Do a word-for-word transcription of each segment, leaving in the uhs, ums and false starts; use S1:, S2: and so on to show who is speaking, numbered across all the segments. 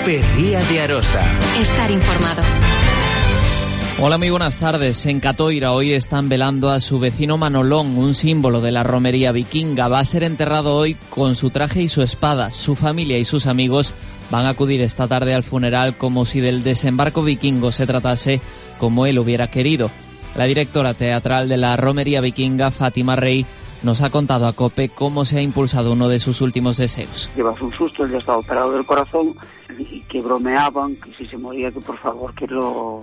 S1: Cope Ría de Arosa.
S2: Estar informado.
S3: Hola, muy buenas tardes. En Catoira hoy están velando a su vecino Manolón, un símbolo de la romería vikinga. Va a ser enterrado hoy con su traje y su espada. Su familia y sus amigos van a acudir esta tarde al funeral como si del desembarco vikingo se tratase como él hubiera querido. La directora teatral de la romería vikinga, Fátima Rey, nos ha contado a COPE cómo se ha impulsado uno de sus últimos deseos.
S4: Llevas un susto, él ya estaba operado del corazón y que bromeaban que si se moría que por favor que lo,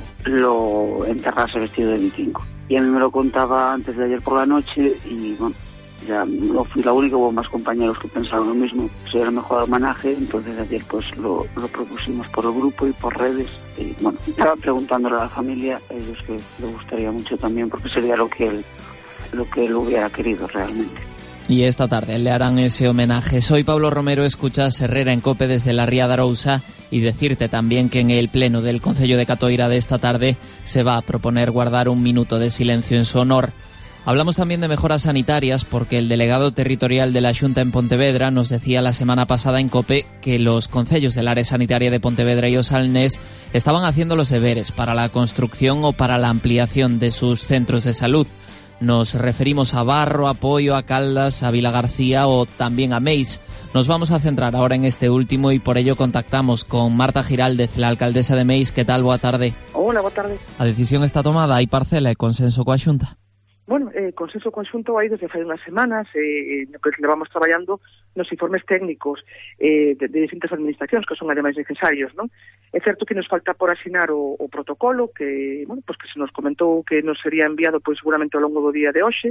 S4: lo enterrase vestido de vikingo. Y a mí me lo contaba antes de ayer por la noche y bueno, ya no fui la única, hubo más compañeros que pensaron lo mismo, sería el mejor homenaje. Entonces ayer pues lo, lo propusimos por el grupo y por redes y bueno, estaba preguntándole a la familia, a ellos que le gustaría mucho también porque sería lo que él lo que él hubiera querido realmente.
S3: Y esta tarde le harán ese homenaje. Soy Pablo Romero, escuchas Herrera en COPE desde la Ría de Arousa y decirte también que en el pleno del Concello de Catoira de esta tarde se va a proponer guardar un minuto de silencio en su honor. Hablamos también de mejoras sanitarias porque el delegado territorial de la Xunta en Pontevedra nos decía la semana pasada en COPE que los concellos del área sanitaria de Pontevedra y Osalnés estaban haciendo los deberes para la construcción o para la ampliación de sus centros de salud. Nos referimos a Barro, a Poio, a Caldas, a Vilagarcía o también a Meis. Nos vamos a centrar ahora en este último y por ello contactamos con Marta Giraldez, la alcaldesa de Meis. ¿Qué tal? Boa tarde.
S5: Hola, boa tarde.
S3: A decisión está tomada, hai parcela e consenso coa Xunta?
S5: Bueno, eh, consenso conxunto aí desde fai unhas semanas, eh, no que levamos traballando nos informes técnicos eh, de, de distintas administracións que son ademais necesarios, non? É certo que nos falta por asinar o, o protocolo que, bueno, pues que se nos comentou que nos sería enviado pois seguramente ao longo do día de hoxe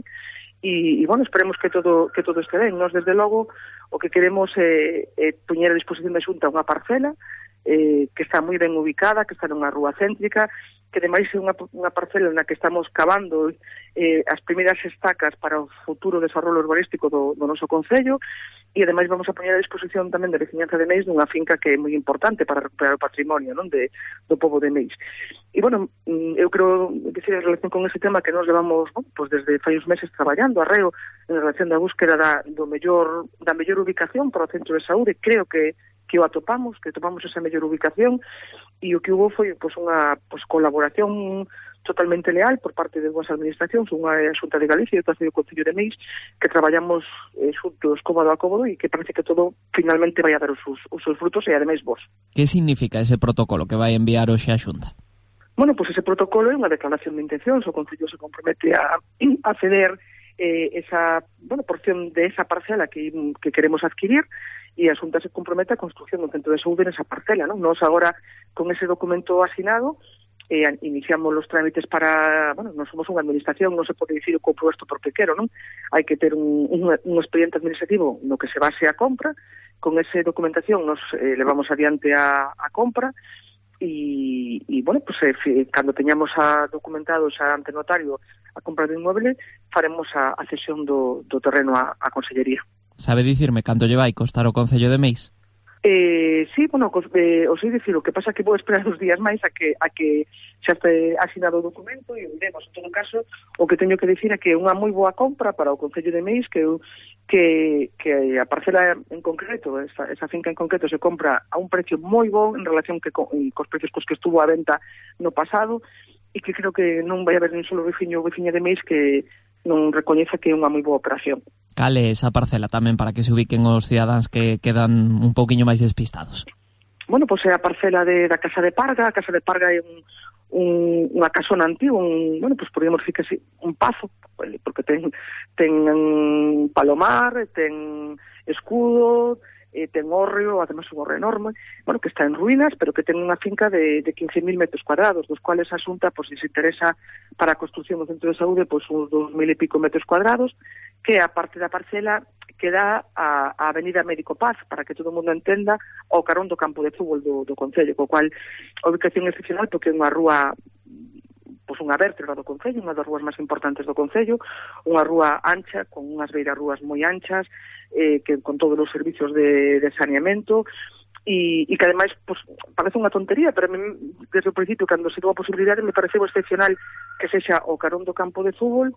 S5: e, e bueno, esperemos que todo que todo este ben. Nos desde logo o que queremos é eh, eh, poñer a disposición da Xunta unha parcela eh, que está moi ben ubicada, que está nunha rúa céntrica, que ademais é unha, unha parcela na que estamos cavando eh, as primeiras estacas para o futuro desarrollo urbanístico do, do noso concello e ademais vamos a poñer a disposición tamén da veciñanza de Meis dunha finca que é moi importante para recuperar o patrimonio, non, de, do pobo de Meis. E bueno, eu creo que en relación con ese tema que nos levamos, non, pues desde fai uns meses traballando arreo en relación da búsqueda da, do mellor, da mellor ubicación para o centro de saúde, creo que que o atopamos, que atopamos esa mellor ubicación e o que hubo foi pois, unha pois, colaboración totalmente leal por parte de dúas administracións, unha é a Xunta de Galicia e outra é o Concello de Meis, que traballamos eh, xuntos cómodo a cómodo e que parece que todo finalmente vai a dar os, os seus frutos e ademais vos.
S3: Que significa ese protocolo que vai enviar hoxe a Xunta?
S5: Bueno, pois pues ese protocolo é unha declaración de intencións, o Concello se compromete a, a ceder eh, esa bueno, porción de esa parcela que, que queremos adquirir e a Xunta se compromete a construcción do centro de saúde nesa parcela, non? Nos agora, con ese documento asinado, eh, iniciamos os trámites para, bueno, non somos unha administración, non se pode dicir o compro isto porque quero, non? Hai que ter un, un, un expediente administrativo no que se base a compra, con esa documentación nos eh, levamos adiante a, a compra, e, e bueno, pues, eh, cando teñamos a documentado xa ante notario a compra do inmueble, faremos a, a cesión do, do terreno á, á Consellería.
S3: Sabe dicirme canto lle vai costar o Concello de Meis?
S5: Eh, sí, bueno, eh, os sei dicir, o que pasa que vou esperar uns días máis a que a que xa este asinado o documento e o iremos. En todo caso, o que teño que dicir é que é unha moi boa compra para o Concello de Meis, que que, que a parcela en concreto, esa, esa finca en concreto se compra a un precio moi bo en relación que co, cos precios cos que estuvo a venta no pasado e que creo que non vai haber nin solo veciño ou veciña de Meis que non recoñeza que é unha moi boa operación.
S3: Cale esa parcela tamén para que se ubiquen os cidadáns que quedan un pouquiño máis despistados?
S5: Bueno, pois é a parcela de, da Casa de Parga. A Casa de Parga é un, un, unha casona antigua, un, bueno, pois podemos dicir que sí, un pazo, porque ten, ten um, palomar, ten escudo, eh, ten hórreo, además un hórreo enorme, bueno, que está en ruínas, pero que ten unha finca de, de quince mil metros cuadrados, dos cuales a Xunta, pois, se interesa para a construcción do centro de saúde, pois, uns dos mil e pico metros cuadrados, que a parte da parcela que dá a, a Avenida Médico Paz, para que todo o mundo entenda, ao carón do campo de fútbol do, do Concello, co cual a ubicación é excepcional porque é unha rúa, pois unha vértebra do Concello, unha das rúas máis importantes do Concello, unha rúa ancha, con unhas beiras rúas moi anchas, eh, que con todos os servicios de, de saneamento, e, e que ademais pues, parece unha tontería, pero a mí, desde o principio, cando se dou a posibilidade, me pareceu excepcional que sexa o carón do campo de fútbol,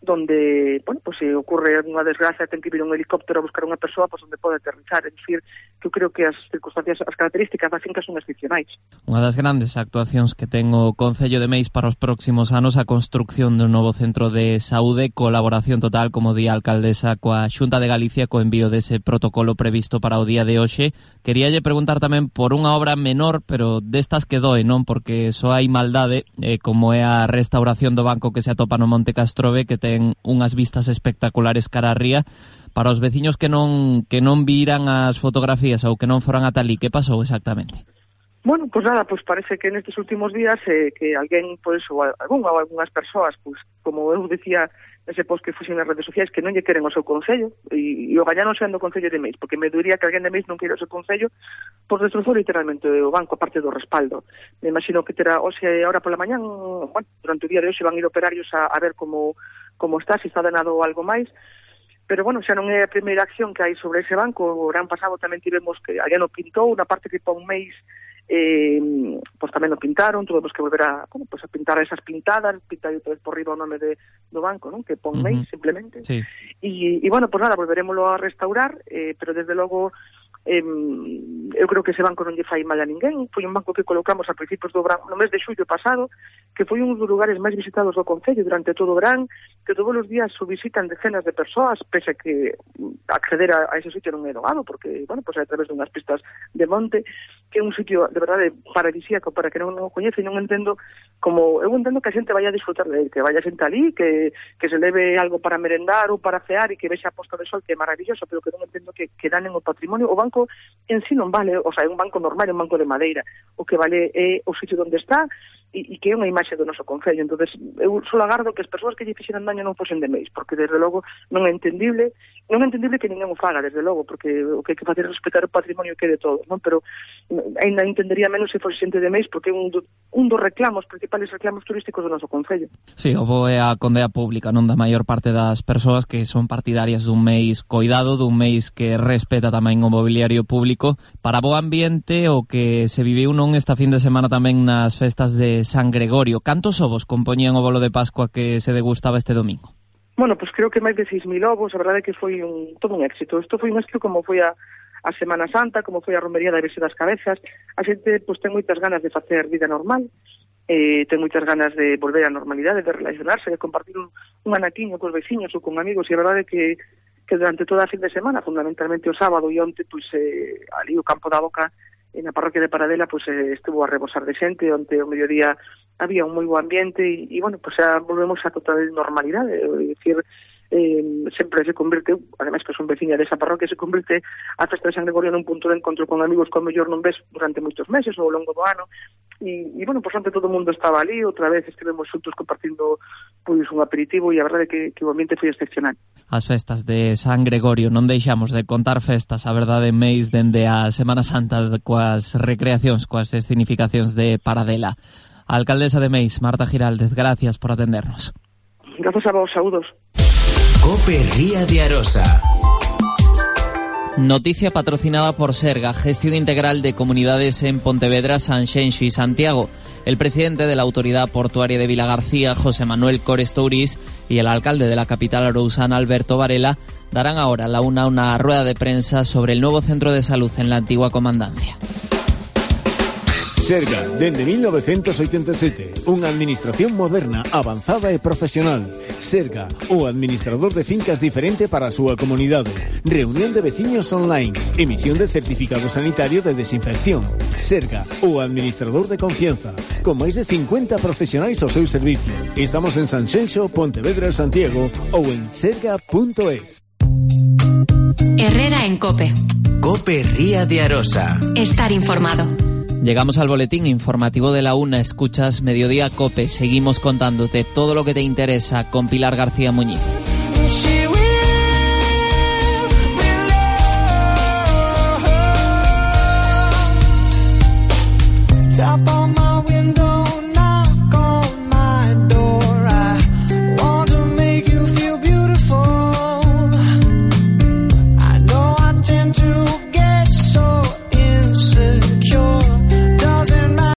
S5: donde, bueno, pues se ocurre unha desgracia, ten que vir un helicóptero a buscar unha persoa, pues onde pode aterrizar, é dicir, que eu creo que as circunstancias, as características da finca son excepcionais.
S3: Unha das grandes actuacións que ten o Concello de Meis para os próximos anos a construcción dun novo centro de saúde, colaboración total, como di a alcaldesa, coa Xunta de Galicia co envío dese protocolo previsto para o día de hoxe. Queríalle preguntar tamén por unha obra menor, pero destas que doe, non? Porque só hai maldade, eh, como é a restauración do banco que se atopa no Monte Castrove, que ten unhas vistas espectaculares cara a ría. Para os veciños que non que non viran as fotografías ou que non foran ata ali, que pasou exactamente?
S5: Bueno, pues nada, pues parece que nestes últimos días eh, que alguén, pois, ou algún ou algunhas persoas, pues, como eu decía nese post que fuxen nas redes sociais, que non lle queren o seu concello, e, e o gañaron sendo o concello de Meis, porque me diría que alguén de Meis non quere o seu concello, pois destrozou literalmente o banco, aparte do respaldo. Me imagino que terá, hoxe, ahora pola mañán, bueno, durante o día de hoxe van ir operarios a, a ver como, como está, se está danado algo máis. Pero, bueno, xa non é a primeira acción que hai sobre ese banco. O verán pasado tamén tivemos que alguén o pintou, na parte que pon Meis, eh, pois tamén o pintaron, tuvemos que volver a, bueno, pues a pintar esas pintadas, pintar outra vez por riba o nome de, do banco, non? Que pon Meis, uh-huh. simplemente.
S3: Sí.
S5: E, e, bueno, pues nada, volverémoslo a restaurar, eh, pero desde logo eh, eu creo que ese banco non lle fai mal a ninguén. Foi un banco que colocamos a principios do verán, no mes de xullo pasado, que foi un dos lugares máis visitados do Concello durante todo o verán, que todos os días o visitan decenas de persoas, pese a que acceder a, a ese sitio non é dogado, porque, bueno, pues a través de unhas pistas de monte, que é un sitio de verdade paradisíaco para que non o coñece, e non entendo como, eu entendo que a xente vaya a disfrutar de él, que vaya a xente ali, que, que se leve algo para merendar ou para cear e que vexa a posta de sol, que é maravilloso, pero que non entendo que, que danen o patrimonio. O banco en sí non vale, o sea, é un banco normal, é un banco de madeira, o que vale é o sitio onde está e, e que é unha imaxe do noso concello. Entonces eu só agardo que as persoas que lle fixeran daño non fosen de Meis, porque desde logo non é entendible, non é entendible que ninguén o faga, desde logo, porque o que hai que facer é respetar o patrimonio que é de todos, non? Pero ainda entendería menos se fose xente de Meis, porque é un, do, un dos reclamos, principales reclamos turísticos do noso concello.
S3: Sí, o bo é a condea pública, non, da maior parte das persoas que son partidarias dun Meis coidado, dun Meis que respeta tamén o mobiliario público, para bo ambiente o que se viviu non esta fin de semana tamén nas festas de San Gregorio. Cantos ovos compoñían o bolo de Pascua que se degustaba este domingo?
S5: Bueno, pues creo que máis de seis mil ovos, a verdade é que foi un, todo un éxito. Isto foi un éxito como foi a, a Semana Santa, como foi a romería da Virxe das Cabezas. A xente pues, ten moitas ganas de facer vida normal, eh, ten moitas ganas de volver á normalidade, de relacionarse, de compartir un, un anaquiño cos veciños ou con amigos, e a verdade é que, que durante toda a fin de semana, fundamentalmente o sábado e onte, pues, eh, ali o Campo da Boca, en a parroquia de Paradela, pues, eh, estuvo a rebosar de xente. Onte ao mediodía había un moi bo ambiente e, e bueno, pues xa volvemos a total normalidade, é dicir, eh, sempre se convirte, ademais que son veciña desa parroquia, se convirte a festa de San Gregorio nun punto de encontro con amigos que ao mellor non ves durante moitos meses ou ao longo do ano, e, e bueno, pues onte todo o mundo estaba ali, outra vez estivemos xuntos compartindo pois un aperitivo, e a verdade é que, que o ambiente foi excepcional.
S3: As festas de San Gregorio, non deixamos de contar festas, a verdade, Meis, dende a Semana Santa, coas recreacións, coas escenificacións de Paradela. A alcaldesa de Meis, Marta Giraldez, gracias por atendernos.
S5: Gracias a vos, saúdos.
S1: Cope Ría de Arosa.
S3: Noticia patrocinada por Serga, Gestión Integral de Comunidades en Pontevedra, Sanxenxo y Santiago. El presidente de la Autoridad Portuaria de Vilagarcía, José Manuel Cores Tourís, y el alcalde de la capital arousana, Alberto Varela, darán ahora a la una una rueda de prensa sobre el nuevo centro de salud en la antigua comandancia.
S2: Serga, dende mil novecientos oitenta e sete, unha administración moderna, avanzada e profesional. Serga, o administrador de fincas diferente para a súa comunidade. Reunión de veciños online, emisión de certificado sanitario de desinfección. Serga, o administrador de confianza, con máis de cincuenta profesionais ao seu servicio. Estamos en Sanxenxo, Pontevedra, Santiago ou en serga punto es.
S6: Herrera en Cope.
S1: Cope Ría de Arosa.
S6: Estar informado.
S3: Llegamos al boletín informativo de la una. Escuchas Mediodía Cope. Seguimos contándote todo lo que te interesa con Pilar García Muñiz.